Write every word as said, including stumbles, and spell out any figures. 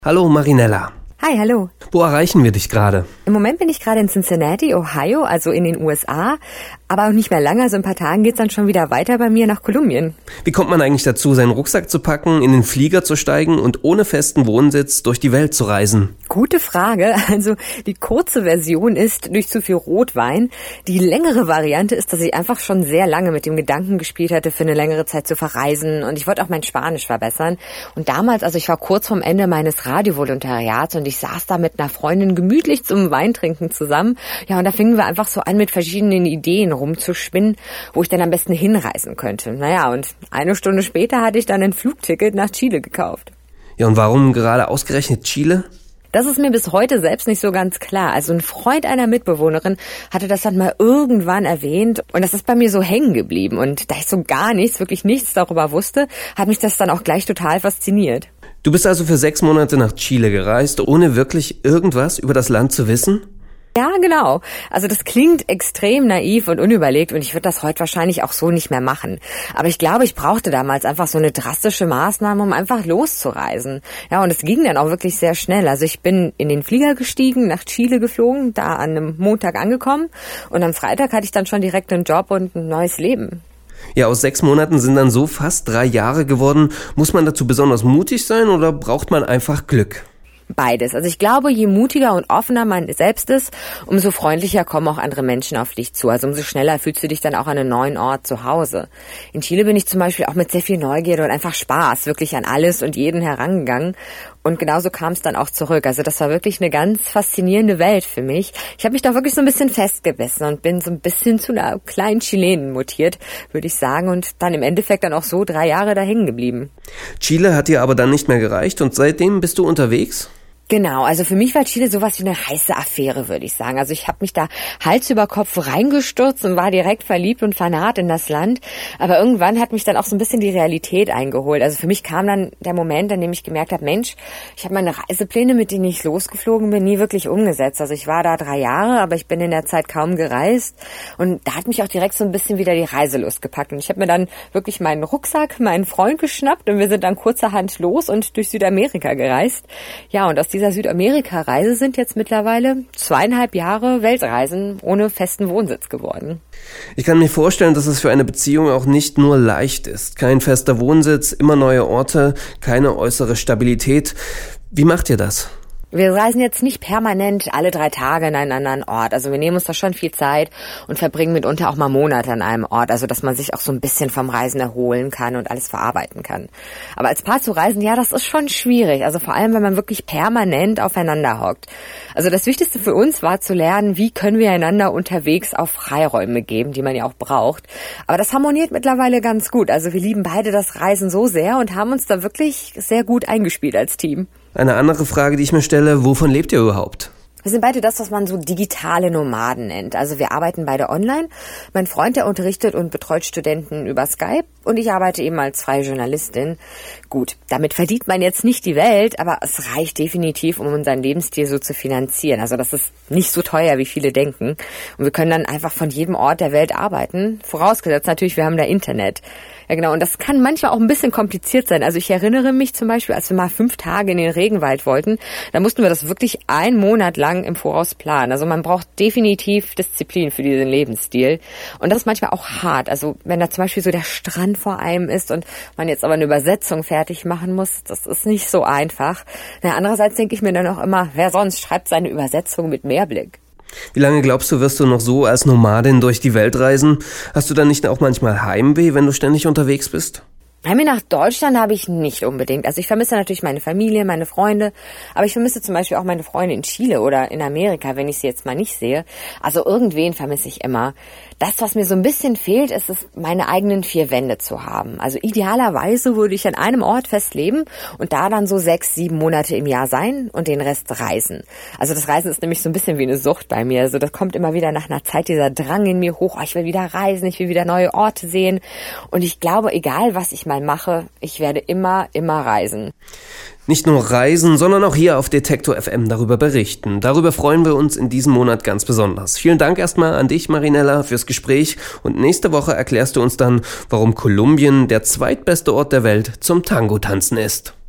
Hallo Marinella. Hi, hallo. Wo erreichen wir dich gerade? Im Moment bin ich gerade in Cincinnati, Ohio, also in den U S A. Aber auch nicht mehr lange, also in ein paar Tagen geht's dann schon wieder weiter bei mir nach Kolumbien. Wie kommt man eigentlich dazu, seinen Rucksack zu packen, in den Flieger zu steigen und ohne festen Wohnsitz durch die Welt zu reisen? Gute Frage. Also die kurze Version ist durch zu viel Rotwein. Die längere Variante ist, dass ich einfach schon sehr lange mit dem Gedanken gespielt hatte, für eine längere Zeit zu verreisen. Und ich wollte auch mein Spanisch verbessern. Und damals, also ich war kurz vorm Ende meines Radiovolontariats und ich saß da mit einer Freundin gemütlich zum Weintrinken zusammen. Ja, und da fingen wir einfach so an, mit verschiedenen Ideen rumzuspinnen, wo ich dann am besten hinreisen könnte. Naja, und eine Stunde später hatte ich dann ein Flugticket nach Chile gekauft. Ja, und warum gerade ausgerechnet Chile? Das ist mir bis heute selbst nicht so ganz klar. Also ein Freund einer Mitbewohnerin hatte das dann mal irgendwann erwähnt und das ist bei mir so hängen geblieben. Und da ich so gar nichts, wirklich nichts darüber wusste, hat mich das dann auch gleich total fasziniert. Du bist also für sechs Monate nach Chile gereist, ohne wirklich irgendwas über das Land zu wissen? Ja, genau. Also das klingt extrem naiv und unüberlegt und ich würde das heute wahrscheinlich auch so nicht mehr machen. Aber ich glaube, ich brauchte damals einfach so eine drastische Maßnahme, um einfach loszureisen. Ja, und es ging dann auch wirklich sehr schnell. Also ich bin in den Flieger gestiegen, nach Chile geflogen, da an einem Montag angekommen und am Freitag hatte ich dann schon direkt einen Job und ein neues Leben. Ja, aus sechs Monaten sind dann so fast drei Jahre geworden. Muss man dazu besonders mutig sein oder braucht man einfach Glück? Beides. Also ich glaube, je mutiger und offener man selbst ist, umso freundlicher kommen auch andere Menschen auf dich zu. Also umso schneller fühlst du dich dann auch an einem neuen Ort zu Hause. In Chile bin ich zum Beispiel auch mit sehr viel Neugierde und einfach Spaß wirklich an alles und jeden herangegangen. Und genauso kam es dann auch zurück. Also das war wirklich eine ganz faszinierende Welt für mich. Ich habe mich da wirklich so ein bisschen festgebissen und bin so ein bisschen zu einer kleinen Chilenin mutiert, würde ich sagen. Und dann im Endeffekt dann auch so drei Jahre da hängen geblieben. Chile hat dir aber dann nicht mehr gereicht und seitdem bist du unterwegs? Genau, also für mich war Chile sowas wie eine heiße Affäre, würde ich sagen. Also ich habe mich da Hals über Kopf reingestürzt und war direkt verliebt und fanat in das Land. Aber irgendwann hat mich dann auch so ein bisschen die Realität eingeholt. Also für mich kam dann der Moment, an dem ich gemerkt habe, Mensch, ich habe meine Reisepläne, mit denen ich losgeflogen bin, nie wirklich umgesetzt. Also ich war da drei Jahre, aber ich bin in der Zeit kaum gereist. Und da hat mich auch direkt so ein bisschen wieder die Reiselust gepackt. Und ich habe mir dann wirklich meinen Rucksack, meinen Freund geschnappt und wir sind dann kurzerhand los und durch Südamerika gereist. Ja, und aus dieser dieser Südamerika-Reise sind jetzt mittlerweile zweieinhalb Jahre Weltreisen ohne festen Wohnsitz geworden. Ich kann mir vorstellen, dass es für eine Beziehung auch nicht nur leicht ist. Kein fester Wohnsitz, immer neue Orte, keine äußere Stabilität. Wie macht ihr das? Wir reisen jetzt nicht permanent alle drei Tage an einen anderen Ort. Also wir nehmen uns da schon viel Zeit und verbringen mitunter auch mal Monate an einem Ort. Also dass man sich auch so ein bisschen vom Reisen erholen kann und alles verarbeiten kann. Aber als Paar zu reisen, ja, das ist schon schwierig. Also vor allem, wenn man wirklich permanent aufeinander hockt. Also das Wichtigste für uns war zu lernen, wie können wir einander unterwegs auch Freiräume geben, die man ja auch braucht. Aber das harmoniert mittlerweile ganz gut. Also wir lieben beide das Reisen so sehr und haben uns da wirklich sehr gut eingespielt als Team. Eine andere Frage, die ich mir stelle, wovon lebt ihr überhaupt? Wir sind beide das, was man so digitale Nomaden nennt. Also wir arbeiten beide online. Mein Freund, der unterrichtet und betreut Studenten über Skype und ich arbeite eben als freie Journalistin. Gut, damit verdient man jetzt nicht die Welt, aber es reicht definitiv, um unseren Lebensstil so zu finanzieren. Also das ist nicht so teuer, wie viele denken. Und wir können dann einfach von jedem Ort der Welt arbeiten. Vorausgesetzt natürlich, wir haben da Internet. Ja genau, und das kann manchmal auch ein bisschen kompliziert sein. Also ich erinnere mich zum Beispiel, als wir mal fünf Tage in den Regenwald wollten, da mussten wir das wirklich einen Monat lang im Voraus planen. Also man braucht definitiv Disziplin für diesen Lebensstil. Und das ist manchmal auch hart. Also wenn da zum Beispiel so der Strand vor einem ist und man jetzt aber eine Übersetzung fertig machen muss, das ist nicht so einfach. Na, andererseits denke ich mir dann auch immer, wer sonst schreibt seine Übersetzung mit Mehrblick? Wie lange glaubst du, wirst du noch so als Nomadin durch die Welt reisen? Hast du dann nicht auch manchmal Heimweh, wenn du ständig unterwegs bist? Heimweh nach Deutschland habe ich nicht unbedingt. Also ich vermisse natürlich meine Familie, meine Freunde, aber ich vermisse zum Beispiel auch meine Freunde in Chile oder in Amerika, wenn ich sie jetzt mal nicht sehe. Also irgendwen vermisse ich immer. Das, was mir so ein bisschen fehlt, ist es, meine eigenen vier Wände zu haben. Also idealerweise würde ich an einem Ort fest leben und da dann so sechs, sieben Monate im Jahr sein und den Rest reisen. Also das Reisen ist nämlich so ein bisschen wie eine Sucht bei mir. Also das kommt immer wieder nach einer Zeit dieser Drang in mir hoch. Oh, ich will wieder reisen, ich will wieder neue Orte sehen. Und ich glaube, egal was ich mal mache, ich werde immer, immer reisen. Nicht nur reisen, sondern auch hier auf Detektor F M darüber berichten. Darüber freuen wir uns in diesem Monat ganz besonders. Vielen Dank erstmal an dich, Marinella, fürs Gespräch. Und nächste Woche erklärst du uns dann, warum Kolumbien der zweitbeste Ort der Welt zum Tango-Tanzen ist.